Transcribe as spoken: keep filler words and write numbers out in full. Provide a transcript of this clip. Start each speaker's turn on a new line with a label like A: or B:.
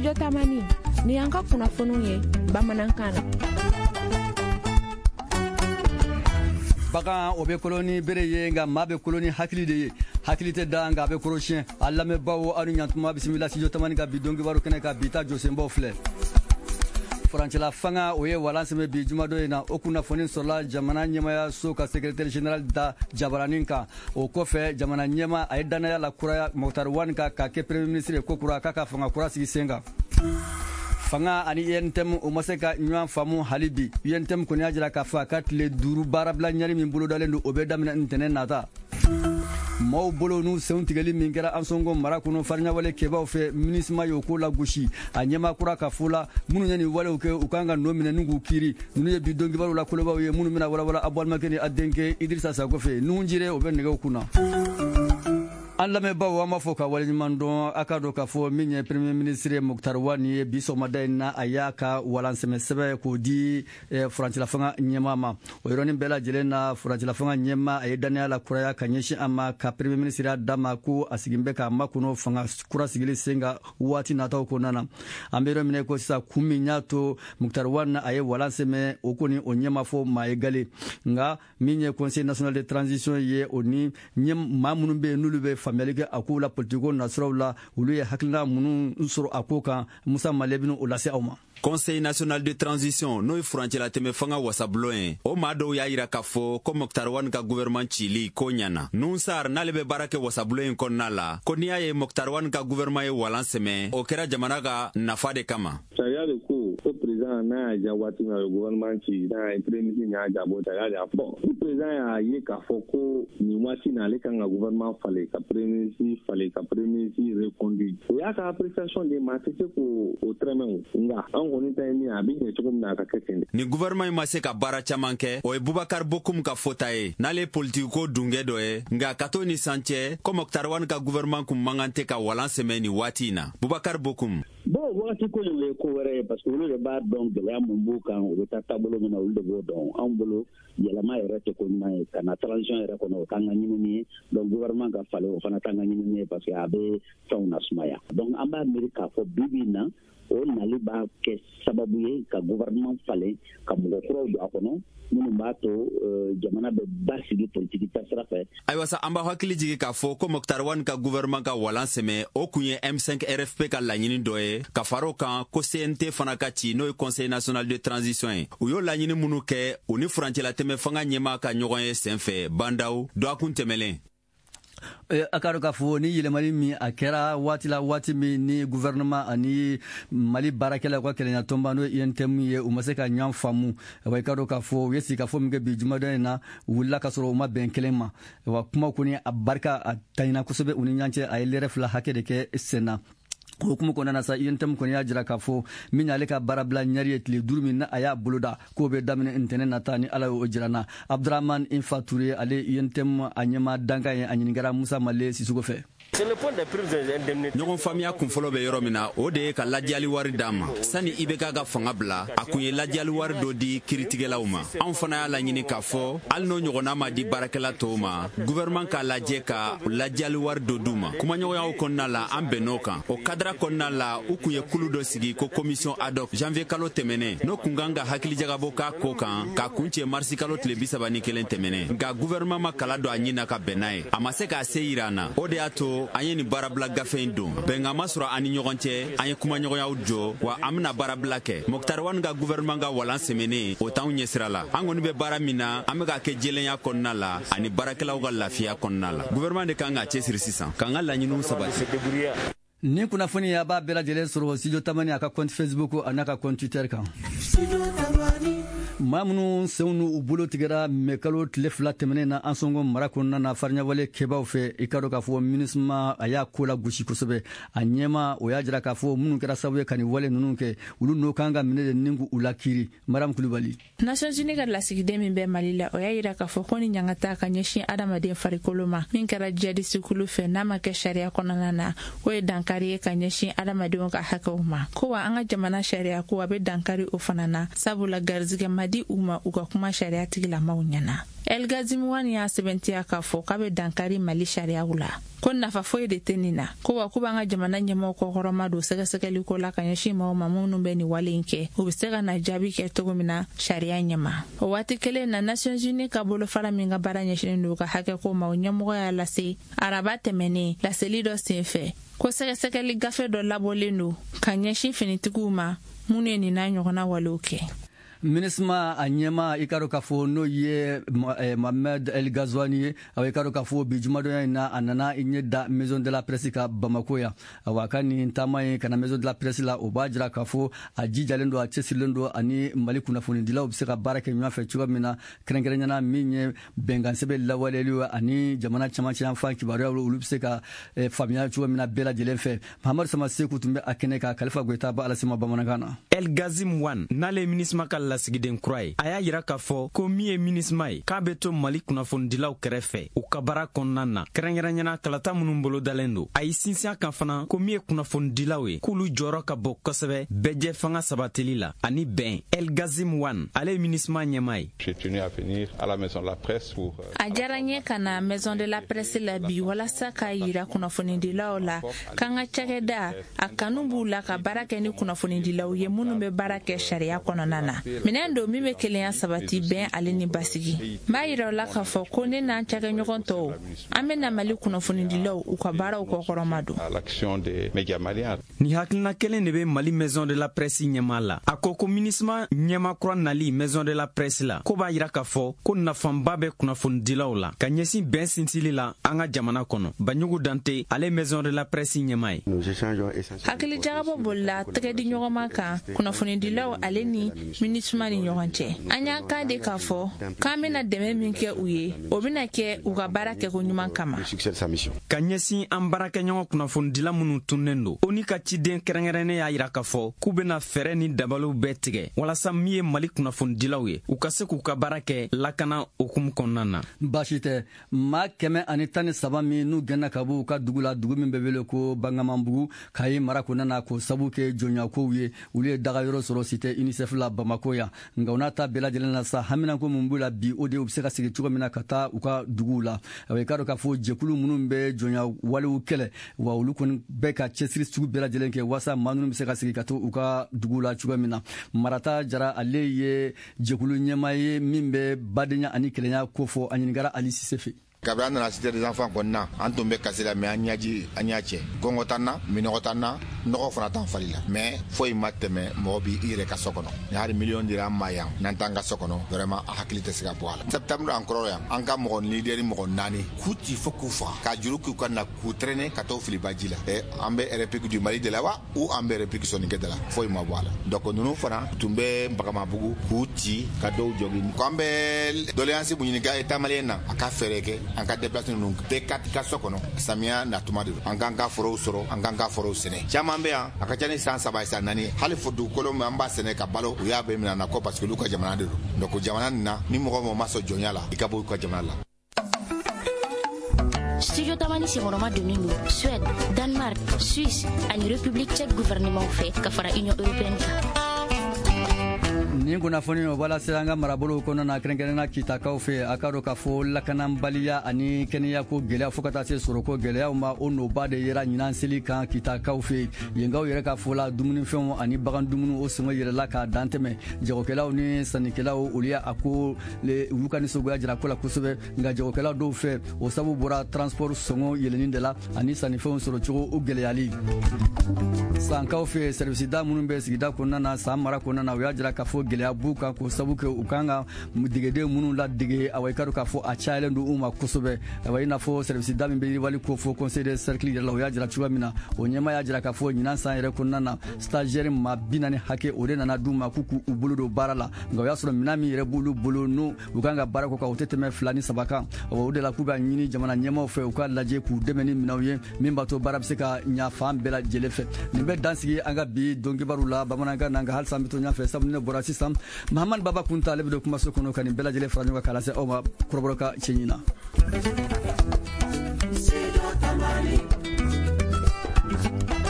A: Studio Tamani ni yanka kunnafoniw ye bamanankan na.
B: Bagan o be koloni bere ye nga mabe koloni hakili de ye hakili te da nga be korosien alla me bawo anu nyantuma bismillah Studio Tamani ka bidongi baro kene ka bita josembo fle Franchela fanga oye walanseme bi jumado ina okuna fonin sola jamana nyema so ka secrétaire général da Jabaraninka o kofe jamana nyema aidana ya la kuraya Mokhtar Wan ka ka ke premier ministre ko kura ka ka fanga kura sigi senga fanga ani yentem o maseka nywan famu halibi yentem ko nyajira ka fa kat le duru barabla nyari min bolo dalen do obedamna intenen nata maw bolo nu seuntigali min kɛra an songo mara kɔnɔ farinya wale kebaw fɛ minisma yo ko la gosi a ɲɛma kura ka fula minnu ye nin walew kɛ u kan ka nɔ minɛ n'u k'u kiiri ninnu ye bi dɔnkibaru la kolobaw ye minnu bɛna walawala Abu Alimakɛ ni a denkɛ Idrissa Sako fɛ nuhun jire o bɛ nɛgɛw kunna an lamɛnbaaw an b'a fɔ ka waleɲuman dɔn a ka dɔn k'a fɔ min ye premier ministre Mokhtar Wan ye bi sɔgɔmada in na a y'a ka walansɛmɛsɛbɛ k'o di furancɛla fanga ɲɛma ma o yɔrɔnin bɛɛ lajɛlen na furancɛla fanga ɲɛma a ye dannaya la kuraya ka ɲɛsin a ma ka premier ministre d'a ma ko a sigin bɛ k'a makɔnɔ fanga kura sigili sen kan waati nataw kɔnɔna na an bɛ yɔrɔ minɛ ko sisan kun min y'a to Mokhtar Wan a ye walansɛmɛ o kɔni o ɲɛma fɔ maa ye gale nka min ye conseil national de transition ye o ni maa minnu bɛ yen n'olu bɛ faamuyali kɛ a ko la politiko nasiraw la olu ye hakilina minnu sɔrɔ a ko kan Musa Malebinu o lase aw ma.
C: Conseil national de transition n'o ye furancɛla tɛmɛ fanga wasabulon ye o maa dɔw y'a yira k'a fɔ ko Mokhtar Wan ka gouvernement cili ko ɲana nun sar n'ale bɛ baara kɛ wasabulon in kɔnɔna la ko n'i y'a ye Mokhtar Wan ka gouvernement ye walan sɛmɛ o kɛra jamana ka nafa de kama.
D: Sariya de ko ko président n'a y'a ja waati min na gouvernement ci n'a ye premier ministre y'a jabɔ sariya de y'a fɔ ni président y'a ye k'a fɔ ko nin waati na ale kan ka gouvernement falen ka premier ministre falen ka premier ministre reconduit o y'a ka appréciation de ma tɛ se k'o o tɛrɛmɛ o nka
C: ni gouvernement ma se ka baara caman kɛ o ye Boubacar Bokoum ka fota ye n'ale politique ko dungɛ dɔ ye nka ka to ni san cɛ ko Mokhtar Wan ka gouvernement kun mankan tɛ ka walan sɛmɛ ni waati in na Boubacar Bokoum.
E: Bon waati ko ye ko wɛrɛ ye parce que olu de b'a dɔn gɛlɛya mun b'u kan u bɛ taa taabolo min na olu de b'o dɔn anw bolo yɛlɛma yɛrɛ tɛ ko ɲuman ye ka na transition yɛrɛ kɔnɔ o kan ka ɲinini ye donc gouvernement ka falen o fana kan ka ɲinini ye parce que a bɛ fɛnw na sumaya donc an b'a miiri k'a fɔ bi bi in na o nali b'a kɛ sababu ye ka gouvernement falen ka mɔgɔ kuraw don a kɔnɔ minnu b'a to jamana bɛ basigi politiki taasira fɛ.
C: Ayiwa sa an b'a hakili jigi k'a fɔ ko Mokhtar Wan ka gouvernement ka walan sɛmɛ o kun ye M cinq R F P ka laɲini dɔ ye ka fara o kan ko C N T fana ka ci n'o ye conseil national de transition ye u y'o laɲini minnu kɛ u ni furancɛla tɛmɛ fanga ɲɛma ka ɲɔgɔn ye sen fɛ bandaw dɔgɔkun tɛmɛlen.
B: a ka dɔn k'a fɔ ni yɛlɛmali min a kɛra waati la waati min ni gouvernement ani Mali baarakɛlaw ka kɛlɛɲa tɔnba n'o ye I N T M ye u ma se ka ɲɔgɔn faamu wa i ka dɔn k'a fɔ u ye sigi ka fɔ min kɛ bi jumadɔ in na u wulila ka sɔrɔ u ma bɛn kelen ma wa kuma kɔni a barika a taɲina kosɛbɛ u ni ɲɔgɔn cɛ a ye lɛrɛ fila hakɛ de kɛ sen na hukumu kɔnɔna sa I N T M kɔni y'a jira k'a fɔ min y'ale ka baara bila ɲari ye tile duuru min na a y'a boloda k'o bɛ daminɛ ntɛnɛn nata ni ala y'o jira na Abdurahman Infa Toure ale I N T M a ɲɛma dankan ye a ɲininkɛra Musa Male Sisoko fɛ.
C: ɲɔgɔn faamuya kunfɔlɔ bɛ yɔrɔ min na o de ye ka lajali wari d'a ma sani I B K ka fanga bila a kun ye lajali wari dɔ di kiritigɛlaw ma anw fana y'a laɲini k'a fɔ hali n'o ɲɔgɔnna ma di baarakɛla tɔw ma gouvernement k'a lajɛ ka lajali wari dɔ d'u ma kumaɲɔgɔnyaw kɔnɔna la an bɛnn'o kan o kadira kɔnɔna la u kun ye kulu dɔ sigi ko commission ad hoc janvier kalo tɛmɛnen n'o kun kan ka hakilijagabɔ k'a ko kan k'a kun cɛ marisi kalo tile bi saba ni kelen tɛmɛnen nka gouvernement ma kala don a ɲin na ka bɛn n'a ye a ma se k'a se yira an na o de y'a to an ye nin baarabila gafe in don bɛnkan ma sɔrɔ an ni ɲɔgɔn cɛ an ye kumaɲɔgɔnyaw jɔ wa an bɛna baarabila kɛ Mokhtar Wan ka gouvernement ka walan sɛmɛnen o t'anw ɲɛsira la an kɔni bɛ baara min na an bɛ k'a kɛ jɛlenya kɔnɔna la ani baarakɛlaw ka lafiya kɔnɔna la gouvernement de kan k'a cɛsiri sisan k'an ka laɲiniw sabati.
B: Ni kunnafoni a b'a bɛɛ lajɛlen sɔrɔ Studio Tamani a ka compte Facebook a n'a ka compte Twitter kan. maa minnu senw n'u bolo tigɛra mɛ kalo tile fila tɛmɛnen na an sɔngɔ mara kɔnɔna na fariɲawale kɛbaw fɛ i ka dɔn k'a fɔ MINUSMA a y'a ko la gosi kosɛbɛ a ɲɛma o y'a jira k'a fɔ minnu kɛra sababu ye ka nin wale ninnu kɛ olu n'o kan ka minɛ de ni k'u la kiiri. Mariam Kulibali.
A: Nations Unies ka lasigiden min bɛ Mali la o y'a jira k'a fɔ ko ni ɲangata ka ɲɛsin adamaden farikolo ma min kɛra jihadiste kulu fɛ n'a ma kɛ sariya kɔnɔna na o ye dankari ye ka ɲɛsin adamadenw ka hakɛw ma ko wa an ka jamana sariya ko a bɛ dankari o fana na sabula garizigɛ ma di u ma u ka kuma sariya tigilamaw ɲɛna. El Gazim Wan y'a sɛbɛntiya k'a fɔ k'a bɛ dankari Mali sariyaw la ko nafa foyi de tɛ nin na ko wa ko b'an ka jamana ɲɛmɔgɔw kɔkɔrɔma don sɛgɛsɛgɛliko la ka ɲɛsin maaw ma minnu bɛ nin wale in kɛ u bɛ se ka na jaabi kɛ cogo min na sariya ɲɛma. O waati kelen na Nations Unies ka bolofara min ka baara ɲɛsinnen don ka hakɛko ma o ɲɛmɔgɔ y'a lase araba tɛmɛnen laseli dɔ senfɛ ko sɛgɛsɛgɛli gafe dɔ labɔlen don ka ɲɛsin finitigiw ma minnu ye nin n'a ɲɔgɔnna walew kɛ.
B: minisma a ɲɛma i ka dɔn k'a fɔ n'o ye Mohamed El Ghazouani ye aw i ka dɔn k'a fɔ bi jumadɔnya in na a nana i ɲɛ da Maison de la Presse ka Bamako yan awa ka nin taama ye ka na Maison de la Presse la o b'a jira k'a fɔ a jijalen don a cɛsirilen don ani Mali kunnafonidilaw bɛ se ka baara kɛ ɲɔgɔn fɛ cogoya min na kɛrɛnkɛrɛnnena min ye bɛnkan sɛbɛn lawaleyali ani jamana caman caman fan kibaruyaw olu bɛ se ka faamuya cogoya min na bɛɛ lajɛlen fɛ. Mahamadu Sama Seku tun bɛ a kɛnɛ kan Kalifa Goyita ba Alasima bamanankan na.
F: El Gazim Wan n'ale minisma ka lasigiden kura ye a y'a yira k'a fɔ ko min ye minisma ye k'a bɛ to Mali kunnafonidilaw kɛrɛfɛ u ka baara kɔnɔna na kɛrɛnkɛrɛnnena kalata minnu bolo dalen don a y'i sinsin kan fana ko min ye kunnafonidilaw ye k'olu jɔyɔrɔ ka bon kosɛbɛ bɛɛjɛ fanga sabatili la ani bɛn. El Gazim Wan ale ye minisma ɲɛma ye.
A: A diyara n ye ka na Maison de la Presse la bi walasa k'a yira kunnafonidilaw la k'an ka cakɛda a kanu b'u la ka baara kɛ ni kunnafonidilaw ye minnu bɛ baara kɛ sariya kɔnɔna na. Minɛn don min bɛ kelenya sabati bɛn ale ni basigi. N b'a yira o la k'a fɔ ko ne n'an cakɛɲɔgɔn tɔw an bɛ na Mali kunnafonidilaw u ka baaraw kɔkɔrɔma don.
F: Ni hakilina kelen de bɛ Mali Maison de la Presse ɲɛma la. A ko ko minisma ɲɛma kura nali Maison de la Presse la ko b'a yira k'a fɔ ko nafanba bɛ kunnafonidilaw la ka ɲɛsin bɛn sinsili la an ka jamana kɔnɔ. Banjugu Dante ale Maison de la Presse ɲɛma ye.
A: Hakili jagabɔ bolila tɛgɛdi ɲɔgɔnma kan kunnafonidilaw ale ni minisma ni ɲɔgɔn cɛ. An y'a kan de k'a fɔ k'an bɛna dɛmɛ min kɛ u ye o bɛna kɛ u ka baara kɛko ɲuman kama.
F: Ka ɲɛsin an baarakɛɲɔgɔn kunnafonidila minnu tunnen don o ni ka ciden kɛrɛnkɛrɛnnen y'a yira k'a fɔ k'u bɛna fɛɛrɛ ni dabaliw bɛɛ tigɛ walasa min ye Mali kunnafonidilaw ye u ka se k'u ka baara kɛ lakana okumu kɔnɔna na.
B: Baasi tɛ maa kɛmɛ ani tan ni saba min n'u gɛnna ka bɔ u ka dugu la dugu min bɛ wele ko Bangamanbugu Kayi mara kɔnɔna na k'o sabu kɛ jɔnyakow ye olu ye dagayɔrɔ sɔrɔ site UNICEF la Bamako yan nka u n'a ta bɛɛ lajɛlen na sa haminako mun b'u la bi o de u bɛ se ka sigi cogo min na ka taa u ka duguw la i ka dɔn k'a fɔ jɛkulu minnu bɛ jɔnya walew kɛlɛ wa olu kɔni bɛ ka cɛsiri sugu bɛɛ lajɛlen kɛ walasa maa ninnu bɛ se ka sigi ka to u ka duguw la cogo min na. Marata Jara ale ye jɛkulu ɲɛmaa ye min bɛ badenya ani kelenya ko fɔ a ɲininkara Ali Sise fɛ.
G: Kabla nana cité des enfants kɔnɔna an tun bɛ kasi la mais an ɲaji an y'a cɛ kɔngɔ t'an na minɔgɔ t'an na nɔgɔ fana t'an fali la mais foyi ma tɛmɛ mɔgɔ b'i yɛrɛ ka so kɔnɔ ni hali miliyɔn dira an ma yan n'an t'an ka so kɔnɔ vraiment a hakili tɛ se ka bɔ a la. Septembre an kɔrɔ yan an ka mɔgɔ leader mɔgɔ naani k'u ci fo k'u faga ka juru k'u ka na k'u traîner ka t'o fili baji la ɛ an bɛ République du Mali de la wa ou an bɛ République sɔnnikɛ de la foyi ma bɔ a la donc ninnu fana tun bɛ Bagamabugu k'u ci ka dɔw jɔgi k'an bɛ doléance mun ɲini ka État malien na a ka fɛɛrɛ kɛ an ka déplacement ninnu bɛɛ ka ka so kɔnɔ samiya natuma de don an k'an ka forow sɔrɔ an k'an ka forow sɛnɛ caman bɛ yan a ka ca ni san saba san naani hali fo dugukolo min an b'a sɛnɛ ka balo u y'a bɛɛ minɛ na ko parce que olu ka jamana de don donc jamana nin na ni mɔgɔ mɔgɔ ma sɔn jɔnya la i ka bɔ u ka jamana la.
H: Studio Tamani Siroma donnen don Suède, Danemark, Suisse ani République tchèque gouvernement fɛ ka fara Union européenne kan.
B: Nin kunnafoni o bala sera an ka marabolow kɔnɔna na kɛrɛnkɛrɛnnena kitakaw fɛ a ka dɔn k'a fɔ lakanabaliya ani kɛnɛyako gɛlɛya fo ka taa se sɔrɔko gɛlɛyaw ma o nɔba de yera ɲinan seli kan kitakaw fɛ yenkaw yɛrɛ ka fɔ la dumunifɛnw ani bagan dumuni o sɔngɔ yɛrɛla k'a dan tɛmɛ jagokɛlaw ni sannikɛlaw olu y'a ko olu ka nisɔngoya jira ko la kosɛbɛ nka jagokɛlaw dɔw fɛ o sabu bɔra transport sɔngɔ yɛlɛnni de la ani sannifɛnw sɔrɔ cogo o gɛlɛyali. Sankaw fɛ service da minnu bɛ sigida kɔnɔna na san mara kɔnɔna na u y'a jira k'a fɔ gɛlɛya b'u kan k'o sabu kɛ u kan ka degeden minnu ladege awɔ i ka dɔn k'a fɔ a cayalen don u ma kosɛbɛ awɔ i n'a fɔ service da min bɛ yiriwali ko fɔ conseil de cercle yɛrɛ la o y'a jira cogoya min na o ɲɛmaa y'a jira k'a fɔ ɲinan san yɛrɛ kɔnɔna na stagiaire maa bi naani hakɛ o de nana d'u ma k'u k'u bolo don baara la nka o y'a sɔrɔ minɛn min yɛrɛ b'olu bolo n'u u kan ka baara kɛ kan o tɛ tɛmɛ fila ni saba kan awɔ o de la k'u b'a ɲini jamana ɲɛmaaw fɛ u ka lajɛ k'u dɛmɛ ni minɛnw ye min b'a to baara bɛ se ka ɲa fan bɛɛ lajɛlen fɛ nin bɛ dansigi an ka bi dɔnkibaru la bamanankan na nka halisa an bɛ to ɲɔgɔn fɛ sabu ne bɔra sisan Mahamadu Baba Kunta ale bɛ don kumaso kɔnɔ ka nin bɛɛ lajɛlen fara ɲɔgɔn kan k'a lase aw ma kɔrɔbɔrɔ ka cɛ ɲin na.